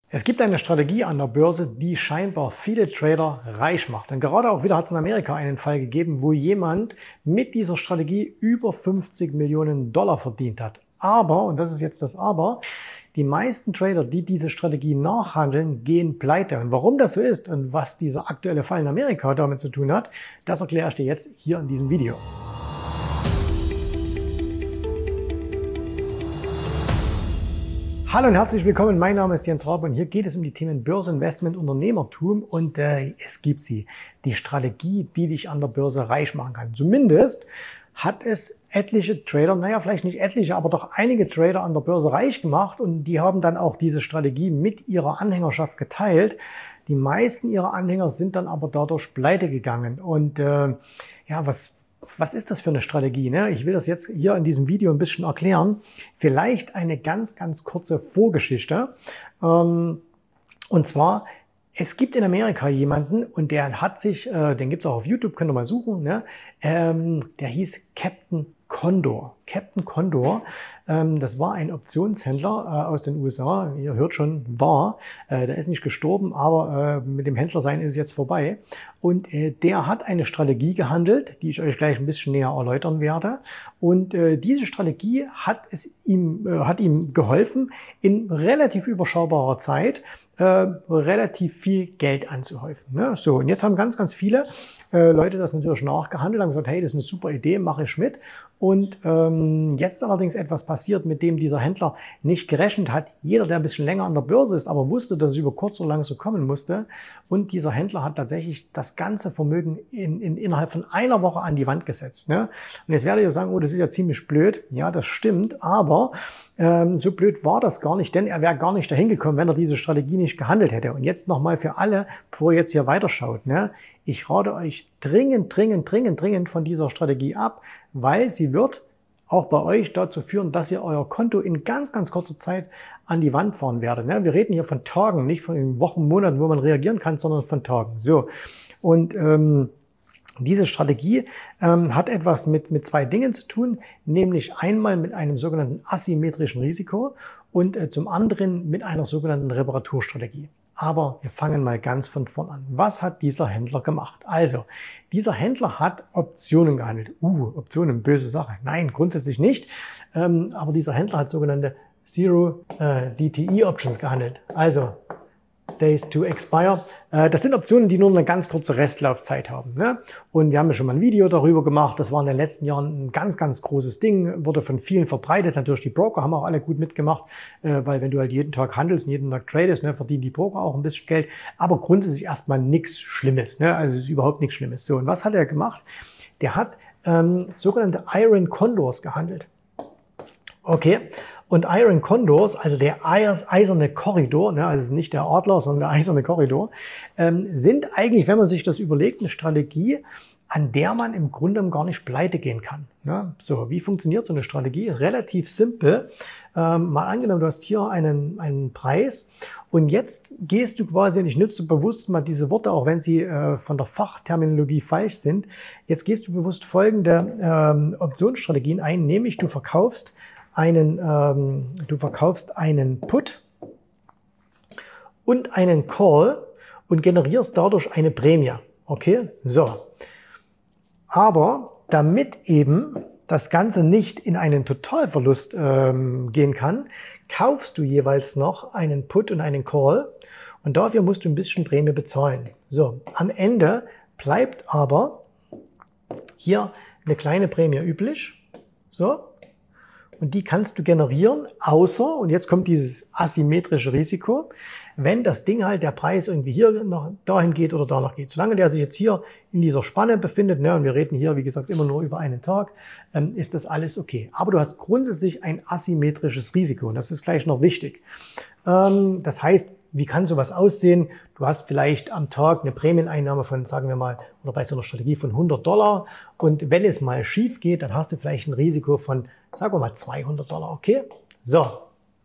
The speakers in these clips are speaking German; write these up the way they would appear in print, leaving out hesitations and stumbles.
Es gibt eine Strategie an der Börse, die scheinbar viele Trader reich macht. Und gerade auch wieder hat es in Amerika einen Fall gegeben, wo jemand mit dieser Strategie über 50 Millionen Dollar verdient hat. Aber, und das ist jetzt das Aber, die meisten Trader, die diese Strategie nachhandeln, gehen pleite. Und warum das so ist und was dieser aktuelle Fall in Amerika damit zu tun hat, das erkläre ich dir jetzt hier in diesem Video. Hallo und herzlich willkommen, mein Name ist Jens Rabe und hier geht es um die Themen Börse, Investment, Unternehmertum und es gibt sie, die Strategie, die dich an der Börse reich machen kann. Zumindest hat es etliche Trader, naja vielleicht nicht etliche, aber doch einige Trader an der Börse reich gemacht und die haben dann auch diese Strategie mit ihrer Anhängerschaft geteilt. Die meisten ihrer Anhänger sind dann aber dadurch pleite gegangen und was ist das für eine Strategie? Ne? Ich will das jetzt hier in diesem Video ein bisschen erklären. Vielleicht eine ganz, ganz kurze Vorgeschichte. Und zwar, es gibt in Amerika jemanden und der hat sich, den gibt es auch auf YouTube, könnt ihr mal suchen, ne? Der hieß Captain Condor. Captain Condor, das war ein Optionshändler aus den USA. Ihr hört schon, der ist nicht gestorben, aber mit dem Händlersein ist es jetzt vorbei. Und der hat eine Strategie gehandelt, die ich euch gleich ein bisschen näher erläutern werde. Und diese Strategie hat ihm geholfen, in relativ überschaubarer Zeit relativ viel Geld anzuhäufen. Ne? So, und jetzt haben ganz, ganz viele Leute das natürlich nachgehandelt, haben gesagt, hey, das ist eine super Idee, mache ich mit. Und jetzt ist allerdings etwas passiert, mit dem dieser Händler nicht gerechnet hat. Jeder, der ein bisschen länger an der Börse ist, aber wusste, dass es über kurz oder lang so kommen musste. Und dieser Händler hat tatsächlich das ganze Vermögen innerhalb von einer Woche an die Wand gesetzt. Ne? Und jetzt werdet ihr sagen, oh, das ist ja ziemlich blöd. Ja, das stimmt, aber so blöd war das gar nicht, denn er wäre gar nicht dahin gekommen, wenn er diese Strategie nicht gehandelt hätte. Und jetzt nochmal für alle, bevor ihr jetzt hier weiterschaut, ne? Ich rate euch dringend von dieser Strategie ab, weil sie wird auch bei euch dazu führen, dass ihr euer Konto in ganz, ganz kurzer Zeit an die Wand fahren werdet. Ne? Wir reden hier von Tagen, nicht von Wochen, Monaten, wo man reagieren kann, sondern von Tagen. So. Und diese Strategie hat etwas mit zwei Dingen zu tun, nämlich einmal mit einem sogenannten asymmetrischen Risiko und zum anderen mit einer sogenannten Reparaturstrategie. Aber wir fangen mal ganz von vorn an. Was hat dieser Händler gemacht? Also, dieser Händler hat Optionen gehandelt. Optionen, böse Sache. Nein, grundsätzlich nicht. Aber dieser Händler hat sogenannte Zero DTE Options gehandelt. Also, Days to Expire. Das sind Optionen, die nur eine ganz kurze Restlaufzeit haben. Ne? Und wir haben ja schon mal ein Video darüber gemacht. Das war in den letzten Jahren ein ganz, ganz großes Ding. Wurde von vielen verbreitet. Natürlich die Broker haben auch alle gut mitgemacht, weil wenn du halt jeden Tag handelst und jeden Tag tradest, ne, verdienen die Broker auch ein bisschen Geld. Aber grundsätzlich erstmal nichts Schlimmes. Ne? Also es ist überhaupt nichts Schlimmes. So, und was hat er gemacht? Der hat sogenannte Iron Condors gehandelt. Okay. Und Iron Condors, also der eiserne Korridor, ne, also nicht der Adler, sondern der eiserne Korridor, sind eigentlich, wenn man sich das überlegt, eine Strategie, an der man im Grunde gar nicht pleite gehen kann. Ne? So, wie funktioniert so eine Strategie? Relativ simpel. Mal angenommen, du hast hier einen Preis und jetzt gehst du quasi, und ich nutze bewusst mal diese Worte, auch wenn sie von der Fachterminologie falsch sind, jetzt gehst du bewusst folgende Optionsstrategien ein, nämlich du verkaufst einen Put und einen Call und generierst dadurch eine Prämie. Okay, so. Aber damit eben das Ganze nicht in einen Totalverlust gehen kann, kaufst du jeweils noch einen Put und einen Call und dafür musst du ein bisschen Prämie bezahlen. So, am Ende bleibt aber hier eine kleine Prämie übrig. So. Und die kannst du generieren, außer, und jetzt kommt dieses asymmetrische Risiko, wenn das Ding halt, der Preis irgendwie hier noch dahin geht oder danach geht. Solange der sich jetzt hier in dieser Spanne befindet, ne, und wir reden hier, wie gesagt, immer nur über einen Tag, ist das alles okay. Aber du hast grundsätzlich ein asymmetrisches Risiko und das ist gleich noch wichtig. Das heißt, wie kann sowas aussehen? Du hast vielleicht am Tag eine Prämieneinnahme von, sagen wir mal, oder bei so einer Strategie von $100 und wenn es mal schief geht, dann hast du vielleicht ein Risiko von, sagen wir mal, $200, okay? So,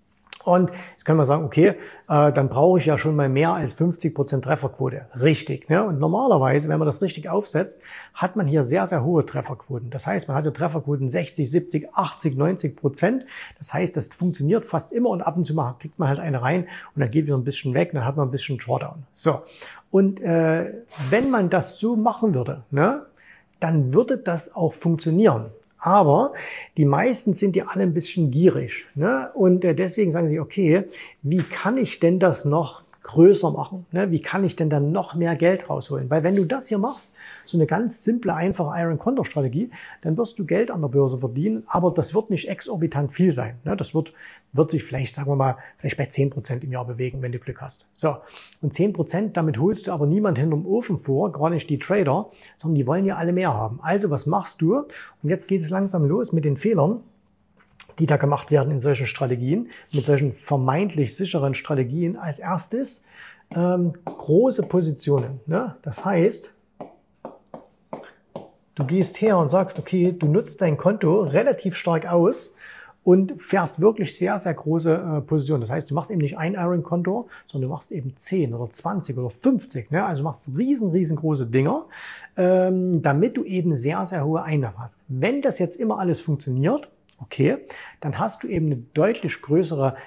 Und jetzt können wir sagen, okay, dann brauche ich ja schon mal mehr als 50% Trefferquote. Richtig. Ne? Und normalerweise, wenn man das richtig aufsetzt, hat man hier sehr, sehr hohe Trefferquoten. Das heißt, man hat ja Trefferquoten 60, 70, 80, 90%. Das heißt, das funktioniert fast immer und ab und zu mal kriegt man halt eine rein und dann geht wieder ein bisschen weg, dann hat man ein bisschen Drawdown. So. Und wenn man das so machen würde, ne, dann würde das auch funktionieren. Aber die meisten sind ja alle ein bisschen gierig, ne? Und deswegen sagen sie, okay, wie kann ich denn das noch größer machen? Ne? Wie kann ich denn dann noch mehr Geld rausholen? Weil wenn du das hier machst, so eine ganz simple, einfache Iron Condor Strategie, dann wirst du Geld an der Börse verdienen, aber das wird nicht exorbitant viel sein. Ne? Das wird sich vielleicht, sagen wir mal, vielleicht bei 10% im Jahr bewegen, wenn du Glück hast. So. Und 10%, damit holst du aber niemand hinterm Ofen vor, gar nicht die Trader, sondern die wollen ja alle mehr haben. Also was machst du? Und jetzt geht es langsam los mit den Fehlern, die da gemacht werden in solchen Strategien, mit solchen vermeintlich sicheren Strategien. Als erstes große Positionen. Ne? Das heißt, du gehst her und sagst, okay, du nutzt dein Konto relativ stark aus und fährst wirklich sehr, sehr große Positionen. Das heißt, du machst eben nicht ein Iron-Konto, sondern du machst eben 10 oder 20 oder 50. Ne? Also du machst riesengroße Dinger, damit du eben sehr, sehr hohe Einnahmen hast. Wenn das jetzt immer alles funktioniert, okay, dann hast du eben eine deutlich größere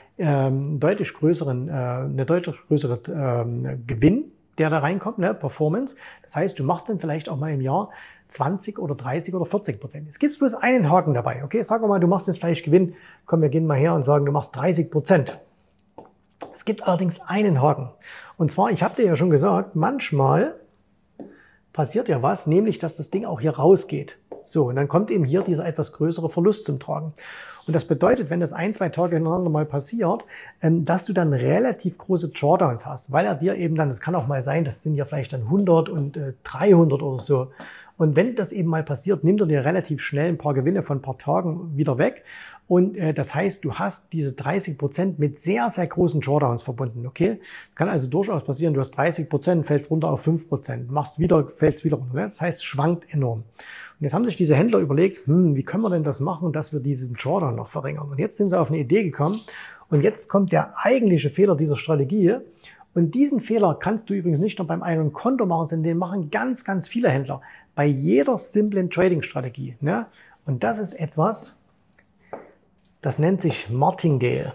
Gewinn, der da reinkommt, ne, Performance. Das heißt, du machst dann vielleicht auch mal im Jahr 20 oder 30 oder 40%. Es gibt bloß einen Haken dabei. Okay, sag mal, du machst jetzt vielleicht Gewinn. Komm, wir gehen mal her und sagen, du machst 30%. Es gibt allerdings einen Haken. Und zwar, ich habe dir ja schon gesagt, manchmal passiert ja was, nämlich, dass das Ding auch hier rausgeht. So, und dann kommt eben hier dieser etwas größere Verlust zum Tragen. Und das bedeutet, wenn das 1, 2 Tage hintereinander mal passiert, dass du dann relativ große Drawdowns hast, weil er dir eben dann, das kann auch mal sein, das sind ja vielleicht dann 100 und 300 oder so. Und wenn das eben mal passiert, nimmt er dir relativ schnell ein paar Gewinne von ein paar Tagen wieder weg. Und das heißt, du hast diese 30% mit sehr, sehr großen Drawdowns verbunden. Okay, kann also durchaus passieren, du hast 30%, fällst runter auf 5%, machst wieder, fällst wieder runter. Das heißt, schwankt enorm. Und jetzt haben sich diese Händler überlegt, wie können wir denn das machen, dass wir diesen Drawdown noch verringern? Und jetzt sind sie auf eine Idee gekommen. Und jetzt kommt der eigentliche Fehler dieser Strategie. Und diesen Fehler kannst du übrigens nicht nur beim Iron Condor machen, sondern den machen ganz, ganz viele Händler. Bei jeder simplen Trading-Strategie. Ne? Und das ist etwas, das nennt sich Martingale.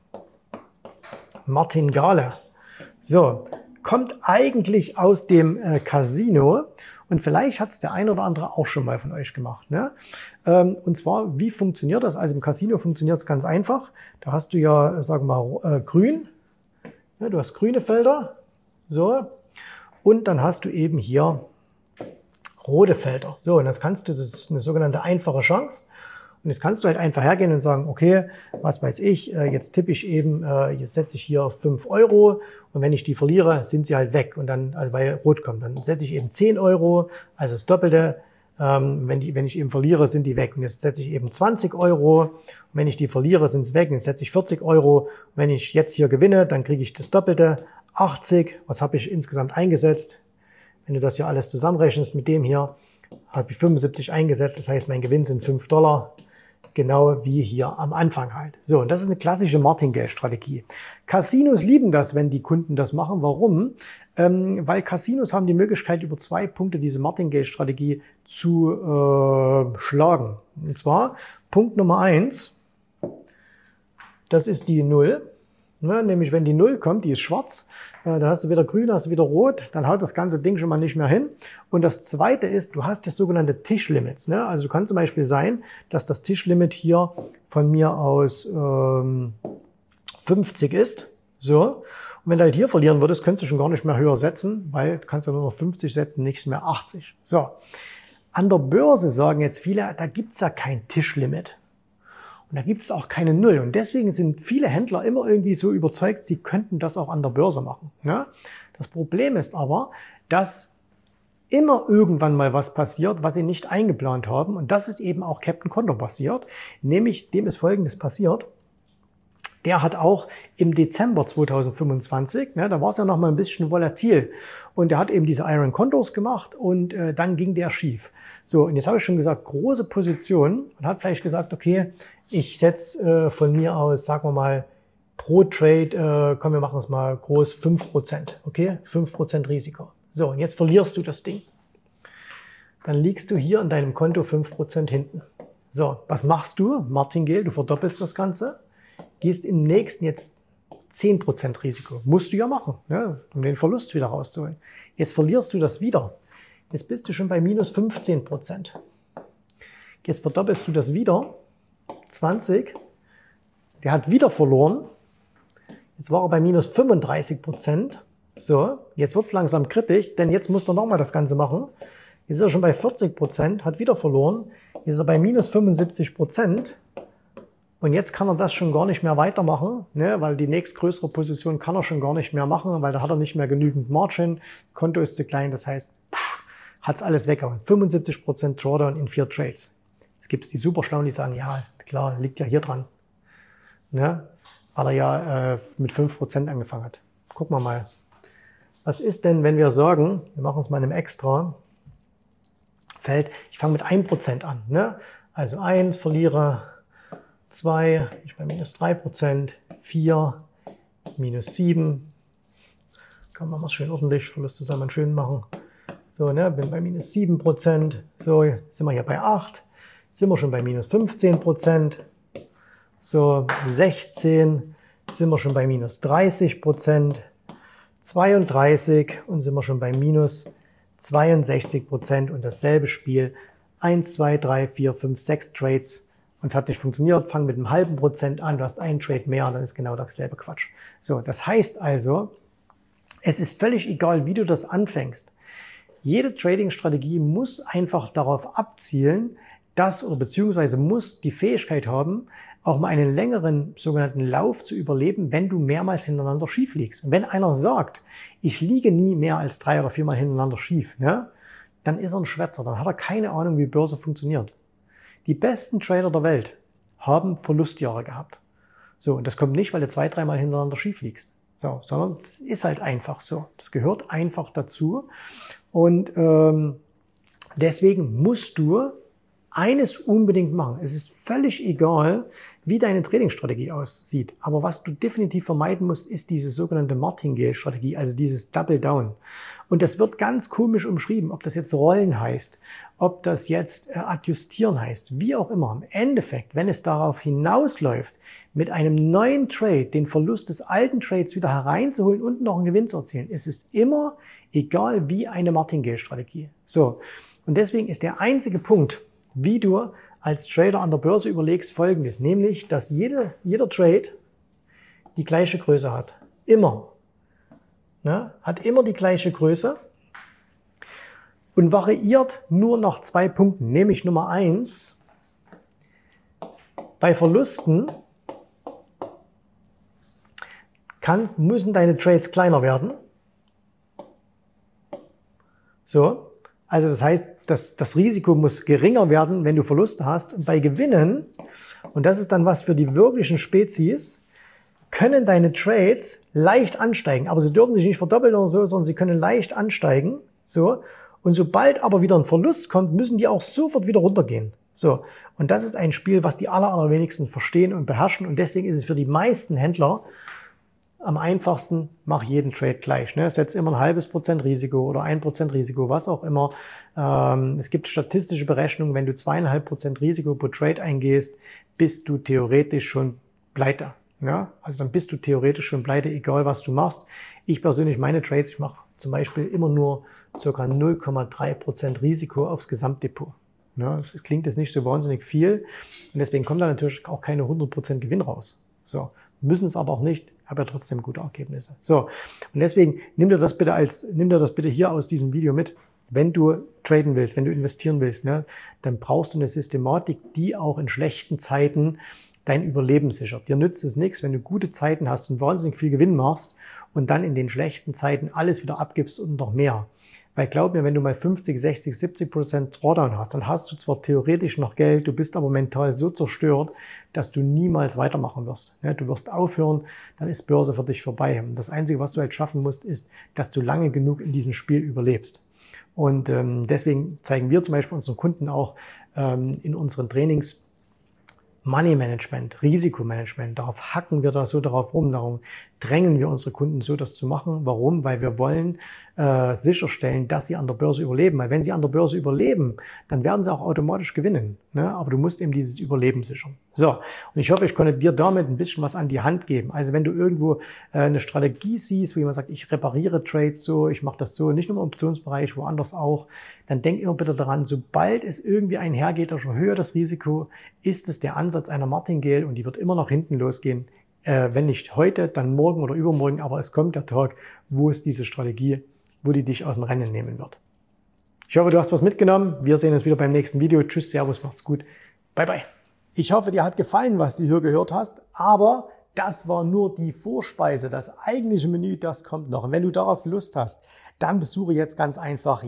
Martingale. So, kommt eigentlich aus dem Casino. Und vielleicht hat es der ein oder andere auch schon mal von euch gemacht. Ne? Und zwar, wie funktioniert das? Also im Casino funktioniert es ganz einfach. Da hast du ja, sagen wir mal, grün. Ja, du hast grüne Felder. So. Und dann hast du eben hier rote Felder. So, und das ist eine sogenannte einfache Chance. Und jetzt kannst du halt einfach hergehen und sagen, okay, was weiß ich, jetzt tippe ich eben, jetzt setze ich hier 5 Euro und wenn ich die verliere, sind sie halt weg und dann, also weil rot kommt, dann setze ich eben 10 Euro, also das Doppelte. Wenn ich eben verliere, sind die weg. Und jetzt setze ich eben 20 Euro. Und wenn ich die verliere, sind sie weg. Und jetzt setze ich 40 Euro. Und wenn ich jetzt hier gewinne, dann kriege ich das Doppelte, 80. Was habe ich insgesamt eingesetzt? Wenn du das hier alles zusammenrechnest mit dem hier, habe ich 75 eingesetzt. Das heißt, mein Gewinn sind $5. Genau wie hier am Anfang halt. So, und das ist eine klassische Martingale-Strategie. Casinos lieben das, wenn die Kunden das machen. Warum? Weil Casinos haben die Möglichkeit, über 2 Punkte diese Martingale-Strategie zu schlagen. Und zwar Punkt Nummer 1, das ist die 0. Ne, nämlich wenn die 0 kommt, die ist schwarz, dann hast du wieder grün, hast du wieder rot, dann haut das ganze Ding schon mal nicht mehr hin. Und das zweite ist, du hast das sogenannte Tischlimits. Ne? Also kann zum Beispiel sein, dass das Tischlimit hier von mir aus 50 ist. So. Und wenn du halt hier verlieren würdest, könntest du schon gar nicht mehr höher setzen, weil du kannst ja nur noch 50 setzen, nichts mehr 80. So. An der Börse sagen jetzt viele, da gibt's ja kein Tischlimit. Und da gibt es auch keine Null. Und deswegen sind viele Händler immer irgendwie so überzeugt, sie könnten das auch an der Börse machen. Ne? Das Problem ist aber, dass immer irgendwann mal was passiert, was sie nicht eingeplant haben. Und das ist eben auch Captain Condor passiert. Nämlich, dem ist Folgendes passiert. Der hat auch im Dezember 2025, ne, da war es ja noch mal ein bisschen volatil. Und der hat eben diese Iron Condors gemacht und dann ging der schief. So, und jetzt habe ich schon gesagt, große Position und hat vielleicht gesagt, okay, ich setze von mir aus, sagen wir mal, pro Trade, komm, wir machen es mal groß, 5%, okay? 5% Risiko. So, und jetzt verlierst du das Ding. Dann liegst du hier an deinem Konto 5% hinten. So, was machst du? Martingale, du verdoppelst das Ganze, gehst im nächsten jetzt 10% Risiko. Musst du ja machen, ja, um den Verlust wieder rauszuholen. Jetzt verlierst du das wieder. Jetzt bist du schon bei minus 15%. Jetzt verdoppelst du das wieder, 20. Der hat wieder verloren. Jetzt war er bei minus 35%. So, jetzt wird es langsam kritisch, denn jetzt muss er nochmal das Ganze machen. Jetzt ist er schon bei 40%, hat wieder verloren. Jetzt ist er bei minus 75%. Und jetzt kann er das schon gar nicht mehr weitermachen, ne, weil die nächstgrößere Position kann er schon gar nicht mehr machen, weil da hat er nicht mehr genügend Margin. Konto ist zu klein, das heißt, hat es alles weggehauen. 75% Drawdown in 4 Trades. Jetzt gibt es die Superschlauen, die sagen, ja, klar, liegt ja hier dran. Ne, weil er ja mit 5% angefangen hat. Gucken wir mal. Was ist denn, wenn wir sagen, wir machen es mal in einem extra Feld, ich fange mit 1% an. Ne? Also 1, verliere 2, ich bei minus 3%, 4, minus 7. Kann man mal schön ordentlich, Verluste soll man schön machen. So, ne, bin bei minus 7%. So, jetzt sind wir hier bei 8. Sind wir schon bei minus 15%. So, 16 sind wir schon bei minus 30%. 32 und sind wir schon bei minus 62% und dasselbe Spiel. 1, 2, 3, 4, 5, 6 Trades. Und es hat nicht funktioniert, fang mit einem halben Prozent an, du hast einen Trade mehr und dann ist genau dasselbe Quatsch. So, das heißt also, es ist völlig egal, wie du das anfängst. Jede Trading-Strategie muss einfach darauf abzielen, dass oder beziehungsweise muss die Fähigkeit haben, auch mal einen längeren sogenannten Lauf zu überleben, wenn du mehrmals hintereinander schief liegst. Und wenn einer sagt, ich liege nie mehr als 3 oder 4 Mal hintereinander schief, ne, dann ist er ein Schwätzer, dann hat er keine Ahnung, wie Börse funktioniert. Die besten Trader der Welt haben Verlustjahre gehabt. So, und das kommt nicht, weil du 2, 3 Mal hintereinander schief liegst. So, sondern das ist halt einfach so. Das gehört einfach dazu. Und deswegen musst du eines unbedingt machen. Es ist völlig egal, wie deine Trading-Strategie aussieht. Aber was du definitiv vermeiden musst, ist diese sogenannte Martingale-Strategie, also dieses Double Down. Und das wird ganz komisch umschrieben, ob das jetzt Rollen heißt, ob das jetzt Adjustieren heißt, wie auch immer. Im Endeffekt, wenn es darauf hinausläuft, mit einem neuen Trade den Verlust des alten Trades wieder hereinzuholen und noch einen Gewinn zu erzielen, ist es immer egal wie eine Martingale-Strategie. So, und deswegen ist der einzige Punkt, wie du als Trader an der Börse überlegst, folgendes, nämlich, dass jeder Trade die gleiche Größe hat. Immer. Ne? Hat immer die gleiche Größe und variiert nur nach 2 Punkten, nämlich Nummer 1, bei Verlusten müssen deine Trades kleiner werden. So, also das heißt, das Risiko muss geringer werden, wenn du Verluste hast. Und bei Gewinnen, und das ist dann was für die wirklichen Spezies, können deine Trades leicht ansteigen. Aber sie dürfen sich nicht verdoppeln oder so, sondern sie können leicht ansteigen. So. Und sobald aber wieder ein Verlust kommt, müssen die auch sofort wieder runtergehen. So. Und das ist ein Spiel, was die allerwenigsten verstehen und beherrschen. Und deswegen ist es für die meisten Händler am einfachsten, mach jeden Trade gleich. Ne? Setz immer ein halbes Prozent Risiko oder 1% Risiko, was auch immer. Es gibt statistische Berechnungen, wenn du 2,5% Risiko pro Trade eingehst, bist du theoretisch schon pleite. Ja? Also dann bist du theoretisch schon pleite, egal was du machst. Ich persönlich, meine Trades, ich mache zum Beispiel immer nur ca. 0,3% Risiko aufs Gesamtdepot. Ja, das klingt jetzt nicht so wahnsinnig viel und deswegen kommt da natürlich auch keine 100% Gewinn raus. So, müssen es aber auch nicht, habe ja trotzdem gute Ergebnisse. So, und deswegen nimm dir das bitte hier aus diesem Video mit. Wenn du traden willst, wenn du investieren willst, ne, dann brauchst du eine Systematik, die auch in schlechten Zeiten dein Überleben sichert. Dir nützt es nichts, wenn du gute Zeiten hast und wahnsinnig viel Gewinn machst und dann in den schlechten Zeiten alles wieder abgibst und noch mehr. Weil glaub mir, wenn du mal 50, 60, 70% Drawdown hast, dann hast du zwar theoretisch noch Geld, du bist aber mental so zerstört, dass du niemals weitermachen wirst. Du wirst aufhören, dann ist Börse für dich vorbei. Und das Einzige, was du halt schaffen musst, ist, dass du lange genug in diesem Spiel überlebst. Und deswegen zeigen wir zum Beispiel unseren Kunden auch in unseren Trainings, Money Management, Risikomanagement, darauf hacken wir da so darauf rum, darum drängen wir unsere Kunden so, das zu machen. Warum? Weil wir wollen sicherstellen, dass sie an der Börse überleben. Weil wenn sie an der Börse überleben, dann werden sie auch automatisch gewinnen. Ne? Aber du musst eben dieses Überleben sichern. So, und ich hoffe, ich konnte dir damit ein bisschen was an die Hand geben. Also wenn du irgendwo eine Strategie siehst, wo jemand sagt, ich repariere Trades so, ich mache das so, nicht nur im Optionsbereich, woanders auch, dann denk immer bitte daran, sobald es irgendwie einhergeht, durch ein höheres Risiko, ist es der Ansatz einer Martingale und die wird immer nach hinten losgehen. Wenn nicht heute, dann morgen oder übermorgen, aber es kommt der Tag, wo es diese Strategie, wo die dich aus dem Rennen nehmen wird. Ich hoffe, du hast was mitgenommen. Wir sehen uns wieder beim nächsten Video. Tschüss, Servus, macht's gut. Bye, bye. Ich hoffe, dir hat gefallen, was du hier gehört hast, aber das war nur die Vorspeise. Das eigentliche Menü, das kommt noch. Und wenn du darauf Lust hast, dann besuche jetzt ganz einfach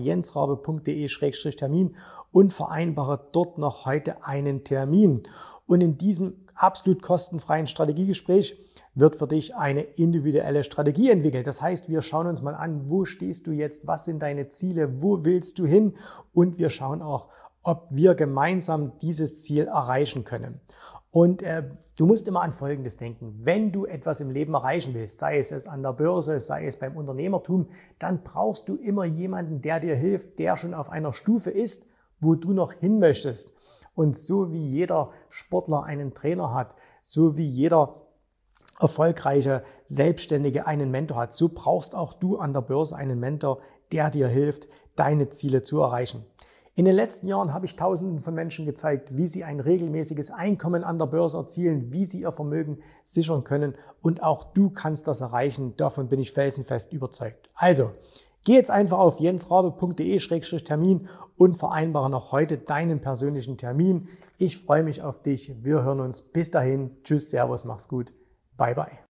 jensrabe.de/termin und vereinbare dort noch heute einen Termin. Und in diesem absolut kostenfreien Strategiegespräch wird für dich eine individuelle Strategie entwickelt. Das heißt, wir schauen uns mal an, wo stehst du jetzt, was sind deine Ziele, wo willst du hin und wir schauen auch, ob wir gemeinsam dieses Ziel erreichen können. Und du musst immer an Folgendes denken. Wenn du etwas im Leben erreichen willst, sei es an der Börse, sei es beim Unternehmertum, dann brauchst du immer jemanden, der dir hilft, der schon auf einer Stufe ist, wo du noch hin möchtest. Und so wie jeder Sportler einen Trainer hat, so wie jeder erfolgreiche Selbstständige einen Mentor hat, so brauchst auch du an der Börse einen Mentor, der dir hilft, deine Ziele zu erreichen. In den letzten Jahren habe ich Tausenden von Menschen gezeigt, wie sie ein regelmäßiges Einkommen an der Börse erzielen, wie sie ihr Vermögen sichern können und auch du kannst das erreichen. Davon bin ich felsenfest überzeugt. Also, geh jetzt einfach auf jensrabe.de/termin und vereinbare noch heute deinen persönlichen Termin. Ich freue mich auf dich. Wir hören uns. Bis dahin. Tschüss, Servus, mach's gut. Bye, bye.